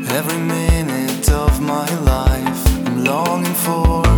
Every minute of my life I'm longing for